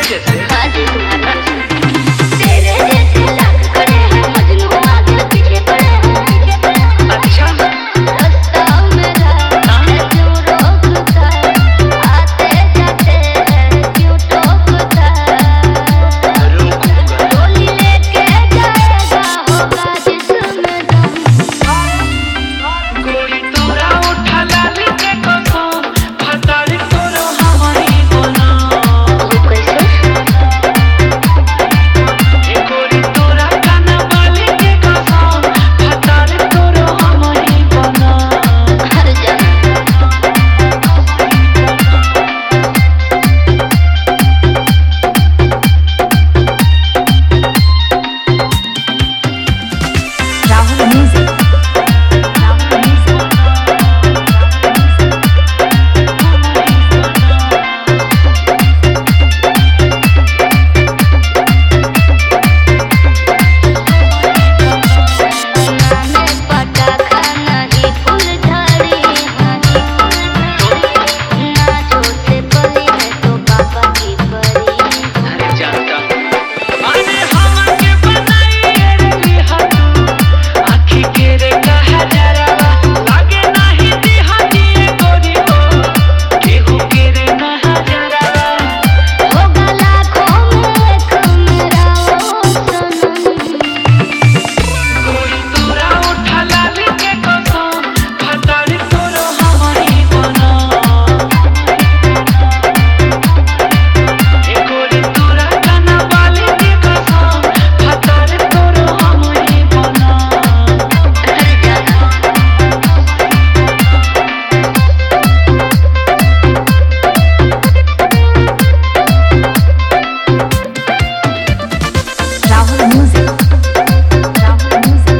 जैसे हाँ जी तुम्हारे जैसे। तेरे जैसे लाख खड़े हैं मजनू आगे पीछे पड़े हैं। अच्छा रास्ता मेरा है क्यों रोकता, आते जाते हैं क्यों टोकता। रोकूंगा डोली लेके जाएगा होगा जिसमें दम। गोरी तोरा उठा लाली के कसम फतारी तोरो हमारी बना वो कैसे? ए गोरी तोरा काना वाली के कसम फतारी तोरो हमारी बना हर जाना Rahul Music. Rahul Music. नाने पटाखा नहीं फुलझड़ी नाचो से बली है तो पापा की परी। अरे जाता अरे हमके बनाई रे बिहातू आँखी के रे कहा जरावा लागे नाही दिहाती गोरी हो केहू के रे नहा जरावा होगा लाखों में एक मेरा वो सनम। गोरी तोरा उठा लाली के कसम फतारी तोरो हमारी बना ए गोरी तोरा काना वाली के कसम फतारी तोरो हमारी बना हर जाना Rahul Music. Rahul Music.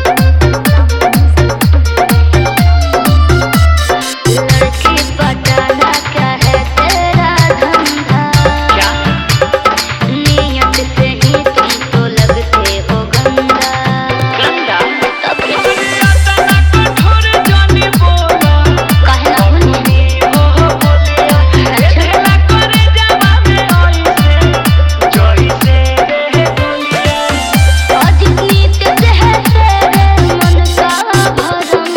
लड़की पटाना क्या है तेरा धंधा, क्या नियत से ही तुम तो लगते हो गंदा। गंदा तब क्या? तना कठोर जानी बोला काहे ना बोली? हो बोलिया खेला करे जावा में ओइसे जोइसे रे बोलिया और जितनी तेज है तेरे मन का भरम।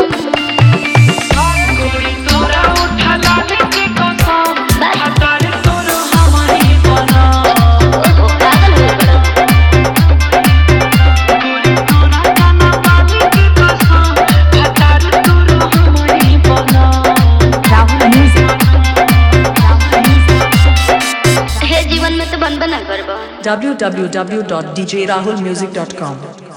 गोरी तोरा उठा लाली के कसम फतारी तोरो हमारी बना ओहो पागल हो गया। गोरी तोरा काना वाली के कसम फतारी तोरो हमारी बना Rahul Music. Rahul Music. हे जीवन में तो बन बना करबो। www.djrahulmusic.com